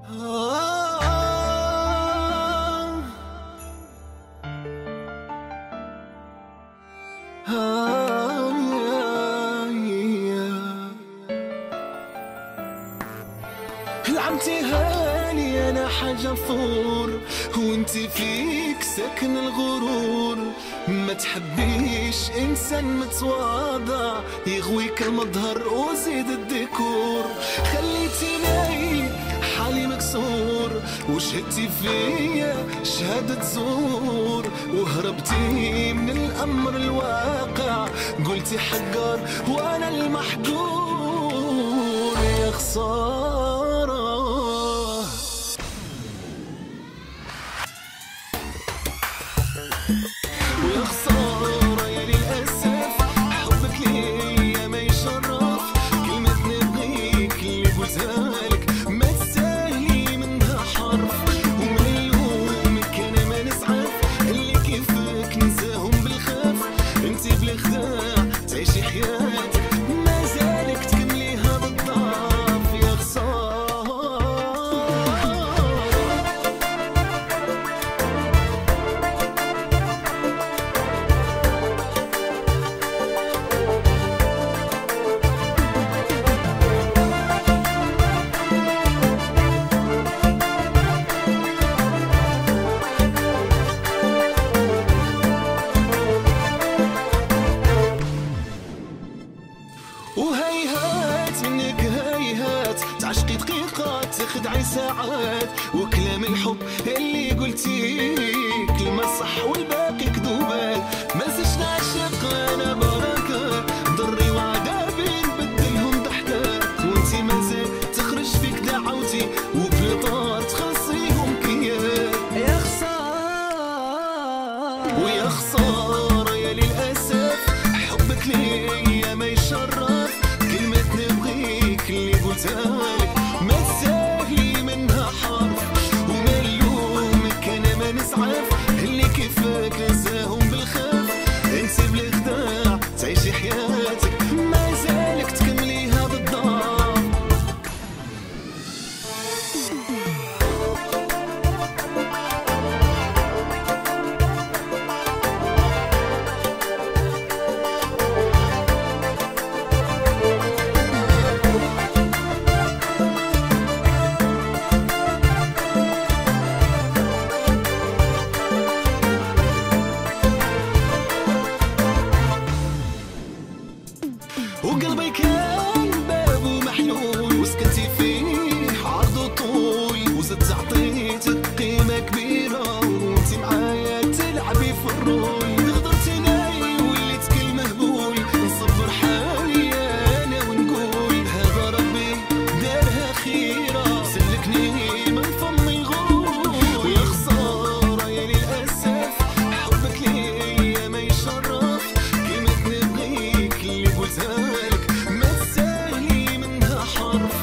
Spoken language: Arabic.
لعمتي هاني انا حاجة فور وانتي فيك سكن الغرور. ما تحبيش انسان متواضع يغويك المظهر وزيد الديكور. خليتيني حالي مكسور وشهدتي فيا شهادة زور. وهربتي من الامر الواقع قلتي حقار وانا المحقور. يا خسارة ويا خسارة يا للأسف حبك ليا ما يشرف. كلمة نبغيك اللي قلتها لك ما تستاهلي منها حرف. ومن يومك أنا ما نسعف اللي كيفك ننساهم بالخاف. انتي بالخداع تعيشي حياتك ما زالك تكمليها بالضعف. يا خسارة وهيهات منك هيهات تعشقي دقيقات تخدعي ساعات. وكلام الحب اللي قلتيه كلمة صح والباقي كذوبات. ما نسيش نعشق انا بركات ضري وعذابي نبدلهم ضحكات. وانتي مازال تخرج فيك دعوتي وبلطات تخلصيهم كيات. يا خسارة ويا خسارة يا للأسف حبك ليا ما يشرف. كلمة نبغيك اللي قلتها لك ما تساهلي منها حرف. ومن يومك انا ما نسعف اللي كيفك ننساهم بالخاف. انسي بالخداع تعيشي حياتك ما زالك تكمليها بالضعف. وقلبي كان بابه محلول وسكنتي فيه عرض وطول. وزدت عطيتك قيمة كبيرة وانتي معايا تلعبي في الرول. غدرتيني وليت كل مهبول نصبر حالي انا ونقول هذا ربي دارها خيرة. سلكني من فم الغرور. ويا خسارة يا للأسف حبك ليا ما يشرف. كلمة نبغيك اللي قلتها لك ما تساهلي منها حرف.